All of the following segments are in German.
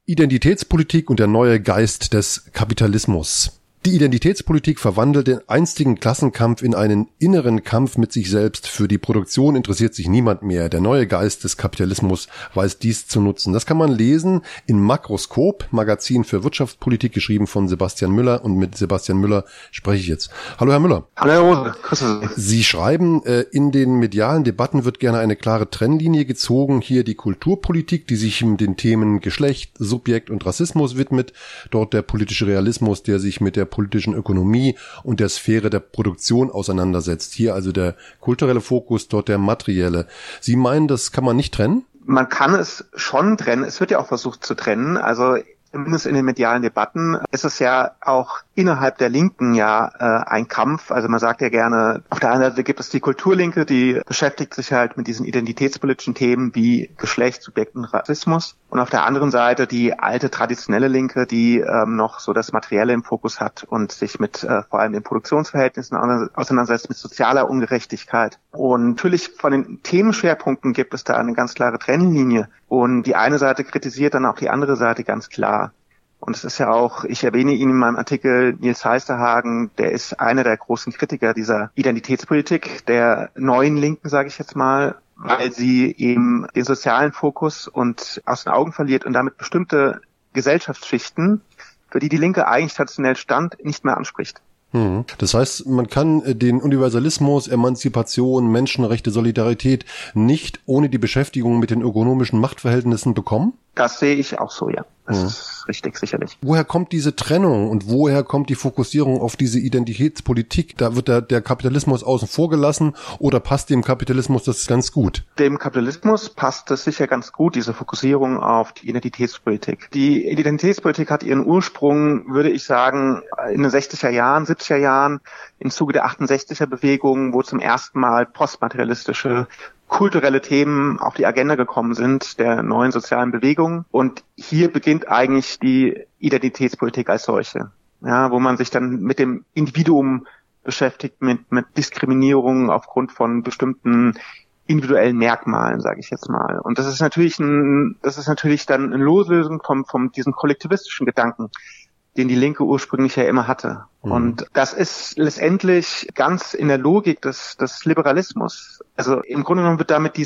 Identitätspolitik und der neue Geist des Kapitalismus. Die Identitätspolitik verwandelt den einstigen Klassenkampf in einen inneren Kampf mit sich selbst. Für die Produktion interessiert sich niemand mehr. Der neue Geist des Kapitalismus weiß dies zu nutzen. Das kann man lesen in Makroskop, Magazin für Wirtschaftspolitik, geschrieben von Sebastian Müller. Und mit Sebastian Müller spreche ich jetzt. Hallo, Herr Müller. Hallo, Herr Rose. Grüße Sie. Sie schreiben, in den medialen Debatten wird gerne eine klare Trennlinie gezogen. Hier die Kulturpolitik, die sich den Themen Geschlecht, Subjekt und Rassismus widmet. Dort der politische Realismus, der sich mit der politischen Ökonomie und der Sphäre der Produktion auseinandersetzt. Hier also der kulturelle Fokus, dort der materielle. Sie meinen, das kann man nicht trennen? Man kann es schon trennen. Es wird ja auch versucht zu trennen. Also zumindest in den medialen Debatten ist es ja auch innerhalb der Linken ein Kampf. Also man sagt ja gerne, auf der einen Seite gibt es die Kulturlinke, die beschäftigt sich halt mit diesen identitätspolitischen Themen wie Geschlecht, Subjekt und Rassismus. Und auf der anderen Seite die alte traditionelle Linke, die noch so das Materielle im Fokus hat und sich mit vor allem den Produktionsverhältnissen auseinandersetzt, mit sozialer Ungerechtigkeit. Und natürlich von den Themenschwerpunkten gibt es da eine ganz klare Trennlinie. Und die eine Seite kritisiert dann auch die andere Seite ganz klar. Und es ist ja auch, ich erwähne ihn in meinem Artikel, Nils Heisterhagen, der ist einer der großen Kritiker dieser Identitätspolitik, der neuen Linken, sage ich jetzt mal, weil sie eben den sozialen Fokus und aus den Augen verliert und damit bestimmte Gesellschaftsschichten, für die Linke eigentlich traditionell stand, nicht mehr anspricht. Das heißt, man kann den Universalismus, Emanzipation, Menschenrechte, Solidarität nicht ohne die Beschäftigung mit den ökonomischen Machtverhältnissen bekommen? Das sehe ich auch so, ja. Das ist richtig, sicherlich. Woher kommt diese Trennung und woher kommt die Fokussierung auf diese Identitätspolitik? Da wird der Kapitalismus außen vor gelassen oder passt dem Kapitalismus das ganz gut? Dem Kapitalismus passt das sicher ganz gut, diese Fokussierung auf die Identitätspolitik. Die Identitätspolitik hat ihren Ursprung, würde ich sagen, in den 60er Jahren, 70er Jahren, im Zuge der 68er-Bewegung, wo zum ersten Mal postmaterialistische kulturelle Themen auf die Agenda gekommen sind, der neuen sozialen Bewegung. Und hier beginnt eigentlich die Identitätspolitik als solche, ja, wo man sich dann mit dem Individuum beschäftigt, mit Diskriminierung aufgrund von bestimmten individuellen Merkmalen, sage ich jetzt mal. Und das ist natürlich dann eine Loslösung vom diesen kollektivistischen Gedanken, den die Linke ursprünglich ja immer hatte. Und das ist letztendlich ganz in der Logik des Liberalismus. Also im Grunde genommen wird damit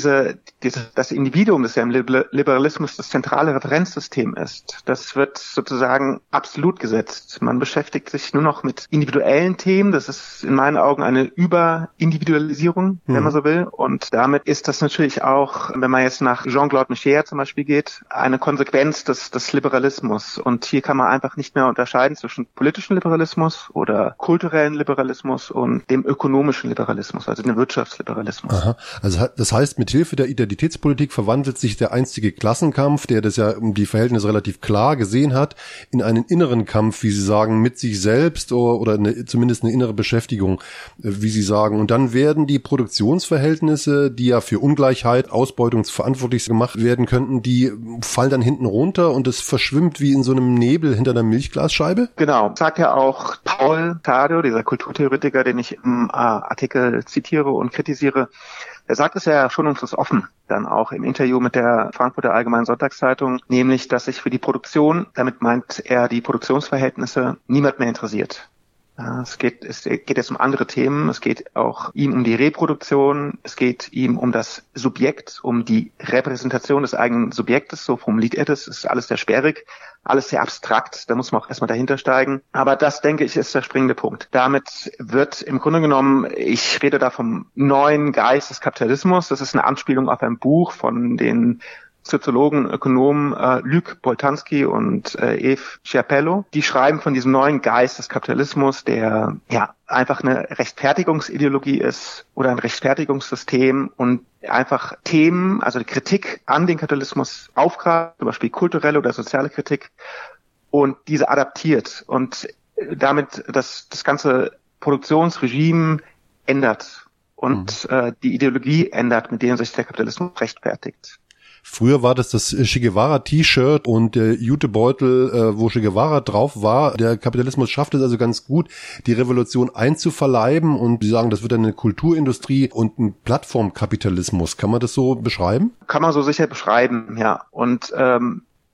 das Individuum, das ja im Liberalismus das zentrale Referenzsystem ist, das wird sozusagen absolut gesetzt. Man beschäftigt sich nur noch mit individuellen Themen. Das ist in meinen Augen eine Überindividualisierung, wenn man so will. Und damit ist das natürlich auch, wenn man jetzt nach Jean-Claude Michéa zum Beispiel geht, eine Konsequenz des Liberalismus. Und hier kann man einfach nicht mehr unterscheiden zwischen politischem Liberalismus oder kulturellen Liberalismus und dem ökonomischen Liberalismus, also dem Wirtschaftsliberalismus. Aha. Also das heißt, mit Hilfe der Identitätspolitik verwandelt sich der einstige Klassenkampf, der das ja die Verhältnisse relativ klar gesehen hat, in einen inneren Kampf, wie Sie sagen, mit sich selbst oder zumindest eine innere Beschäftigung, wie Sie sagen. Und dann werden die Produktionsverhältnisse, die ja für Ungleichheit, Ausbeutung verantwortlich gemacht werden könnten, die fallen dann hinten runter und es verschwimmt wie in so einem Nebel hinter einer Milchglasscheibe? Genau, sagt ja auch Paul Tadeo, dieser Kulturtheoretiker, den ich im Artikel zitiere und kritisiere, er sagt es ja schonungslos offen, dann auch im Interview mit der Frankfurter Allgemeinen Sonntagszeitung, nämlich, dass sich für die Produktion, damit meint er die Produktionsverhältnisse, niemand mehr interessiert. Es geht jetzt um andere Themen. Es geht auch ihm um die Reproduktion. Es geht ihm um das Subjekt, um die Repräsentation des eigenen Subjektes. So formuliert er das. Es ist alles sehr sperrig, alles sehr abstrakt. Da muss man auch erstmal dahinter steigen. Aber das, denke ich, ist der springende Punkt. Damit wird im Grunde genommen, ich rede da vom neuen Geist des Kapitalismus. Das ist eine Anspielung auf ein Buch von den Soziologen, Ökonomen Luc Boltanski und Eve Chiapello, die schreiben von diesem neuen Geist des Kapitalismus, der ja einfach eine Rechtfertigungsideologie ist oder ein Rechtfertigungssystem und einfach Themen, also die Kritik an den Kapitalismus aufgreift, zum Beispiel kulturelle oder soziale Kritik, und diese adaptiert und damit das ganze Produktionsregime ändert und die Ideologie ändert, mit der sich der Kapitalismus rechtfertigt. Früher war das Che Guevara-T-Shirt und der Jutebeutel, wo Che Guevara drauf war. Der Kapitalismus schafft es also ganz gut, die Revolution einzuverleiben, und Sie sagen, das wird eine Kulturindustrie und ein Plattformkapitalismus. Kann man das so beschreiben? Kann man so sicher beschreiben, ja. Und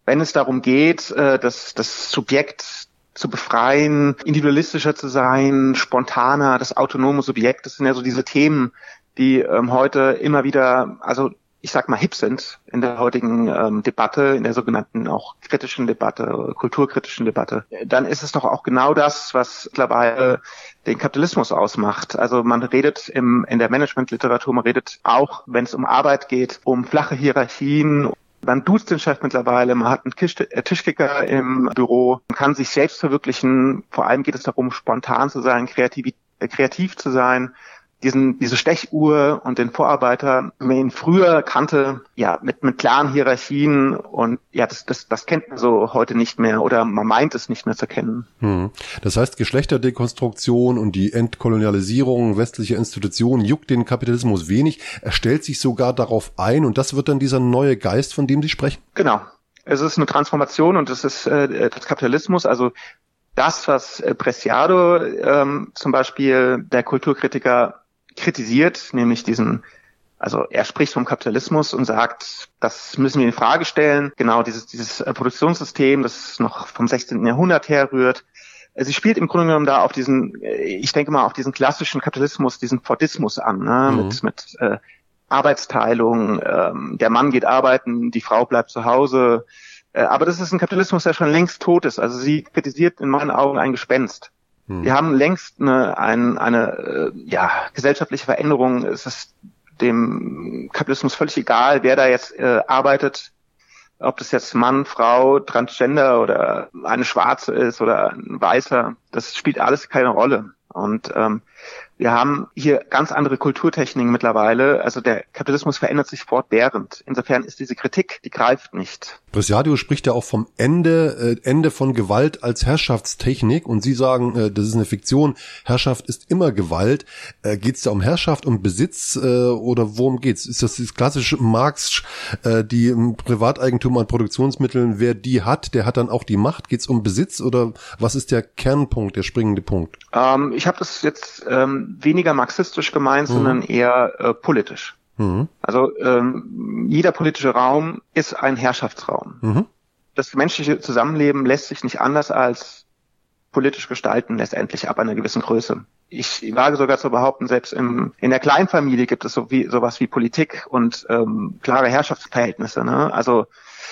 wenn es darum geht, das Subjekt zu befreien, individualistischer zu sein, spontaner, das autonome Subjekt, das sind ja so diese Themen, die heute immer wieder, also ich sag mal, hip sind in der heutigen Debatte, in der sogenannten auch kritischen Debatte, kulturkritischen Debatte, dann ist es doch auch genau das, was mittlerweile den Kapitalismus ausmacht. Also man redet in der Managementliteratur, man redet auch, wenn es um Arbeit geht, um flache Hierarchien. Man duzt den Chef mittlerweile, man hat einen Tischkicker im Büro, man kann sich selbst verwirklichen. Vor allem geht es darum, spontan zu sein, kreativ zu sein. Diese Stechuhr und den Vorarbeiter, wie man ihn früher kannte, ja, mit klaren Hierarchien, und ja, das kennt man so heute nicht mehr, oder man meint es nicht mehr zu kennen. Das heißt, Geschlechterdekonstruktion und die Entkolonialisierung westlicher Institutionen juckt den Kapitalismus wenig. Er stellt sich sogar darauf ein, und das wird dann dieser neue Geist, von dem Sie sprechen? Genau. Es ist eine Transformation, und es ist das Kapitalismus, also das, was Preciado zum Beispiel, der Kulturkritiker, kritisiert, nämlich also er spricht vom Kapitalismus und sagt, das müssen wir in Frage stellen. Genau, dieses Produktionssystem, das noch vom 16. Jahrhundert herrührt. Sie spielt im Grunde genommen da auf ich denke mal, auf diesen klassischen Kapitalismus, diesen Fordismus an, ne? Mit Arbeitsteilung, der Mann geht arbeiten, die Frau bleibt zu Hause. Aber das ist ein Kapitalismus, der schon längst tot ist. Also sie kritisiert in meinen Augen ein Gespenst. Wir haben längst eine gesellschaftliche Veränderung. Es ist dem Kapitalismus völlig egal, wer da jetzt arbeitet, ob das jetzt Mann, Frau, Transgender oder eine Schwarze ist oder ein Weißer. Das spielt alles keine Rolle. Und wir haben hier ganz andere Kulturtechniken mittlerweile. Also der Kapitalismus verändert sich fortwährend. Insofern ist diese Kritik, die greift nicht. Preciado spricht ja auch vom Ende von Gewalt als Herrschaftstechnik, und Sie sagen, das ist eine Fiktion. Herrschaft ist immer Gewalt. Geht es da um Herrschaft, um Besitz oder worum geht's? Ist das klassische Marx, die Privateigentum an Produktionsmitteln, wer die hat, der hat dann auch die Macht? Geht es um Besitz, oder was ist der Kernpunkt, der springende Punkt? Ich habe das jetzt weniger marxistisch gemeint, sondern eher politisch. Also jeder politische Raum ist ein Herrschaftsraum. Das menschliche Zusammenleben lässt sich nicht anders als politisch gestalten, letztendlich ab einer gewissen Größe. Ich wage sogar zu behaupten, selbst in der Kleinfamilie gibt es sowas wie Politik und klare Herrschaftsverhältnisse, ne? Also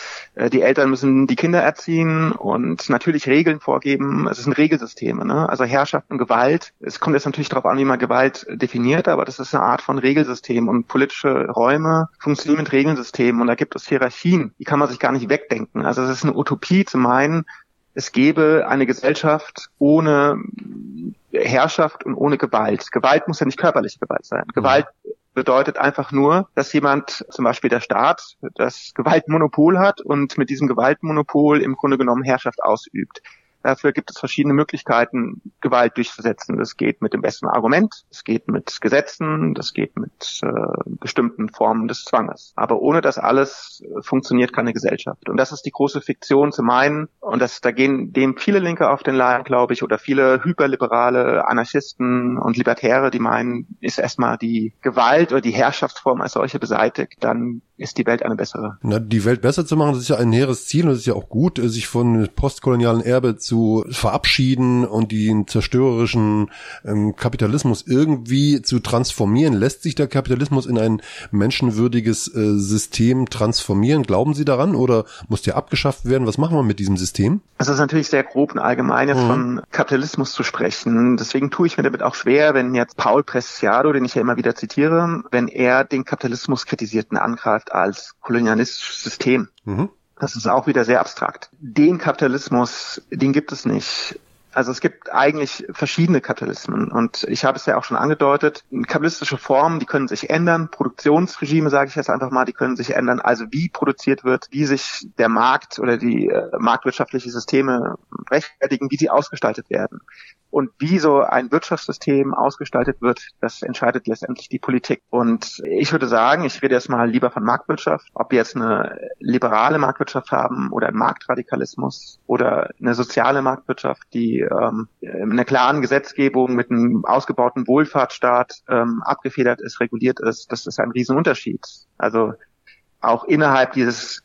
die Eltern müssen die Kinder erziehen und natürlich Regeln vorgeben. Es sind Regelsysteme, ne? Also Herrschaft und Gewalt. Es kommt jetzt natürlich darauf an, wie man Gewalt definiert, aber das ist eine Art von Regelsystem, und politische Räume funktionieren mit Regelsystemen, und da gibt es Hierarchien. Die kann man sich gar nicht wegdenken. Also es ist eine Utopie zu meinen, es gäbe eine Gesellschaft ohne Herrschaft und ohne Gewalt. Gewalt muss ja nicht körperliche Gewalt sein. Gewalt bedeutet einfach nur, dass jemand, zum Beispiel der Staat, das Gewaltmonopol hat und mit diesem Gewaltmonopol im Grunde genommen Herrschaft ausübt. Dafür gibt es verschiedene Möglichkeiten, Gewalt durchzusetzen. Das geht mit dem besten Argument, das geht mit Gesetzen, das geht mit bestimmten Formen des Zwanges. Aber ohne das alles funktioniert keine Gesellschaft. Und das ist die große Fiktion zu meinen. Und da gehen dem viele Linke auf den Leim, glaube ich, oder viele hyperliberale Anarchisten und Libertäre, die meinen, ist erstmal die Gewalt oder die Herrschaftsform als solche beseitigt, dann ist die Welt eine bessere. Na, die Welt besser zu machen, das ist ja ein hehres Ziel, und es ist ja auch gut, sich von postkolonialen Erbe zu verabschieden und den zerstörerischen Kapitalismus irgendwie zu transformieren. Lässt sich der Kapitalismus in ein menschenwürdiges System transformieren? Glauben Sie daran, oder muss der abgeschafft werden? Was machen wir mit diesem System? Es ist natürlich sehr grob und allgemein jetzt von Kapitalismus zu sprechen. Deswegen tue ich mir damit auch schwer, wenn jetzt Paul Preciado, den ich ja immer wieder zitiere, wenn er den Kapitalismus kritisiert und angreift als kolonialistisches System. Das ist auch wieder sehr abstrakt. Den Kapitalismus, den gibt es nicht. Also es gibt eigentlich verschiedene Kapitalismen, und ich habe es ja auch schon angedeutet, kapitalistische Formen, die können sich ändern, Produktionsregime, sage ich jetzt einfach mal, die können sich ändern, also wie produziert wird, wie sich der Markt oder die marktwirtschaftliche Systeme rechtfertigen, wie sie ausgestaltet werden. Und wie so ein Wirtschaftssystem ausgestaltet wird, das entscheidet letztendlich die Politik. Und ich würde sagen, ich rede jetzt mal lieber von Marktwirtschaft, ob wir jetzt eine liberale Marktwirtschaft haben oder einen Marktradikalismus oder eine soziale Marktwirtschaft, die in einer klaren Gesetzgebung mit einem ausgebauten Wohlfahrtsstaat abgefedert ist, reguliert ist. Das ist ein Riesenunterschied. Also auch innerhalb dieses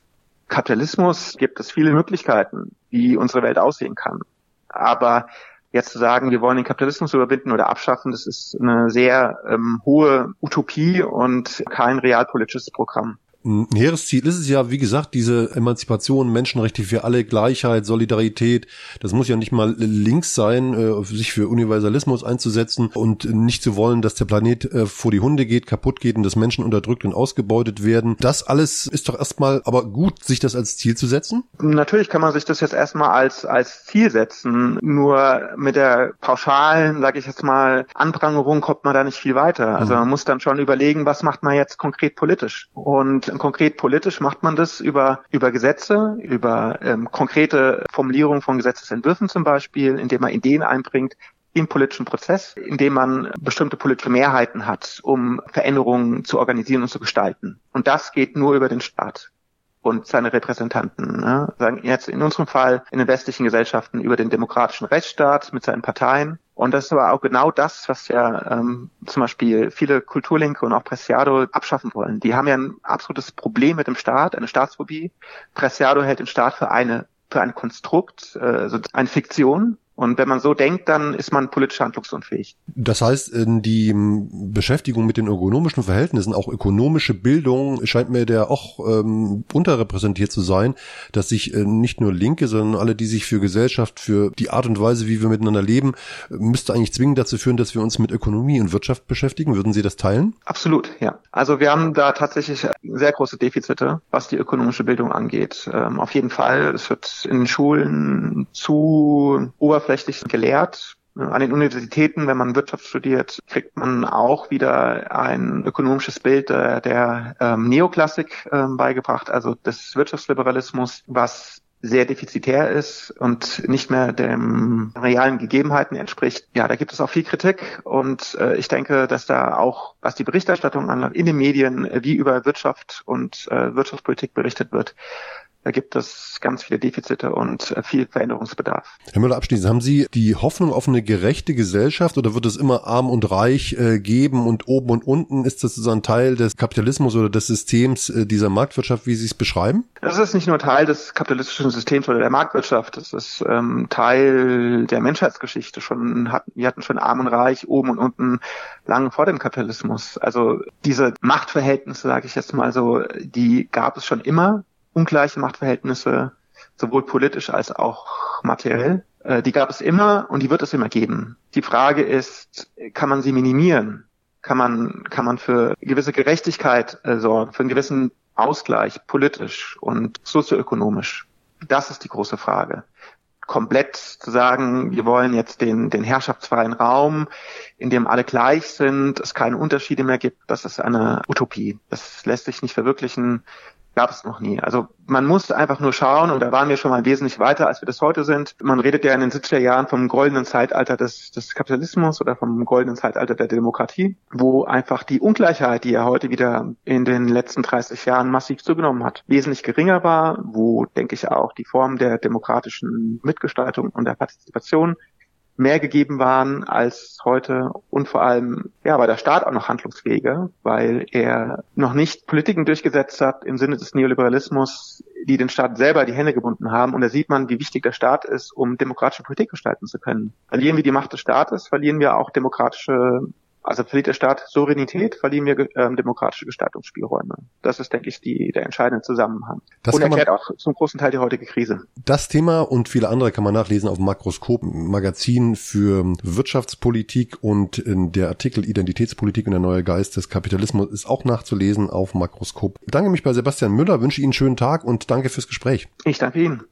Kapitalismus gibt es viele Möglichkeiten, wie unsere Welt aussehen kann. Aber jetzt zu sagen, wir wollen den Kapitalismus überwinden oder abschaffen, das ist eine sehr hohe Utopie und kein realpolitisches Programm. Ein hehres Ziel ist es ja, wie gesagt, diese Emanzipation, Menschenrechte für alle, Gleichheit, Solidarität. Das muss ja nicht mal links sein, sich für Universalismus einzusetzen und nicht zu wollen, dass der Planet vor die Hunde geht, kaputt geht und dass Menschen unterdrückt und ausgebeutet werden. Das alles ist doch erstmal aber gut, sich das als Ziel zu setzen? Natürlich kann man sich das jetzt erstmal als Ziel setzen. Nur mit der pauschalen, sage ich jetzt mal, Anprangerung kommt man da nicht viel weiter. Also man muss dann schon überlegen, was macht man jetzt konkret politisch? Und konkret politisch macht man das über Gesetze, über konkrete Formulierungen von Gesetzesentwürfen zum Beispiel, indem man Ideen einbringt im politischen Prozess, indem man bestimmte politische Mehrheiten hat, um Veränderungen zu organisieren und zu gestalten. Und das geht nur über den Staat und seine Repräsentanten. Ne? Sagen jetzt in unserem Fall in den westlichen Gesellschaften über den demokratischen Rechtsstaat mit seinen Parteien. Und das ist aber auch genau das, was ja zum Beispiel viele Kulturlinke und auch Preciado abschaffen wollen. Die haben ja ein absolutes Problem mit dem Staat, eine Staatsphobie. Preciado hält den Staat für ein Konstrukt, eine Fiktion. Und wenn man so denkt, dann ist man politisch handlungsunfähig. Das heißt, die Beschäftigung mit den ökonomischen Verhältnissen, auch ökonomische Bildung, scheint mir der auch unterrepräsentiert zu sein, dass sich nicht nur Linke, sondern alle, die sich für Gesellschaft, für die Art und Weise, wie wir miteinander leben, müsste eigentlich zwingend dazu führen, dass wir uns mit Ökonomie und Wirtschaft beschäftigen. Würden Sie das teilen? Absolut, ja. Also wir haben da tatsächlich sehr große Defizite, was die ökonomische Bildung angeht. Auf jeden Fall, es wird in den Schulen zu oberflächlich gelehrt. An den Universitäten, wenn man Wirtschaft studiert, kriegt man auch wieder ein ökonomisches Bild der Neoklassik beigebracht, also des Wirtschaftsliberalismus, was sehr defizitär ist und nicht mehr den realen Gegebenheiten entspricht. Ja, da gibt es auch viel Kritik und ich denke, dass da auch, was die Berichterstattung anlangt, in den Medien, wie über Wirtschaft und Wirtschaftspolitik berichtet wird, da gibt es ganz viele Defizite und viel Veränderungsbedarf. Herr Müller, abschließend, haben Sie die Hoffnung auf eine gerechte Gesellschaft oder wird es immer arm und reich geben und oben und unten? Ist das so ein Teil des Kapitalismus oder des Systems dieser Marktwirtschaft, wie Sie es beschreiben? Das ist nicht nur Teil des kapitalistischen Systems oder der Marktwirtschaft, das ist Teil der Menschheitsgeschichte. Wir hatten schon arm und reich, oben und unten, lange vor dem Kapitalismus. Also diese Machtverhältnisse, sage ich jetzt mal so, die gab es schon immer. Ungleiche Machtverhältnisse, sowohl politisch als auch materiell. Die gab es immer und die wird es immer geben. Die Frage ist, kann man sie minimieren? Kann man für gewisse Gerechtigkeit sorgen, für einen gewissen Ausgleich, politisch und sozioökonomisch? Das ist die große Frage. Komplett zu sagen, wir wollen jetzt den herrschaftsfreien Raum, in dem alle gleich sind, es keine Unterschiede mehr gibt, das ist eine Utopie. Das lässt sich nicht verwirklichen. Gab es noch nie. Also man muss einfach nur schauen, und da waren wir schon mal wesentlich weiter, als wir das heute sind. Man redet ja in den 70er Jahren vom goldenen Zeitalter des Kapitalismus oder vom goldenen Zeitalter der Demokratie, wo einfach die Ungleichheit, die ja heute wieder in den letzten 30 Jahren massiv zugenommen hat, wesentlich geringer war, wo, denke ich, auch die Form der demokratischen Mitgestaltung und der Partizipation mehr gegeben waren als heute und vor allem war der Staat auch noch handlungsfähiger, weil er noch nicht Politiken durchgesetzt hat im Sinne des Neoliberalismus, die den Staat selber die Hände gebunden haben. Und da sieht man, wie wichtig der Staat ist, um demokratische Politik gestalten zu können. Verlieren wir die Macht des Staates, verlieren wir auch verliert der Staat Souveränität, verlieren wir demokratische Gestaltungsspielräume. Das ist, denke ich, der entscheidende Zusammenhang. Und erklärt auch zum großen Teil die heutige Krise. Das Thema und viele andere kann man nachlesen auf dem Makroskop, Magazin für Wirtschaftspolitik, und der Artikel Identitätspolitik und der neue Geist des Kapitalismus ist auch nachzulesen auf Makroskop. Ich bedanke mich bei Sebastian Müller, wünsche Ihnen einen schönen Tag und danke fürs Gespräch. Ich danke Ihnen.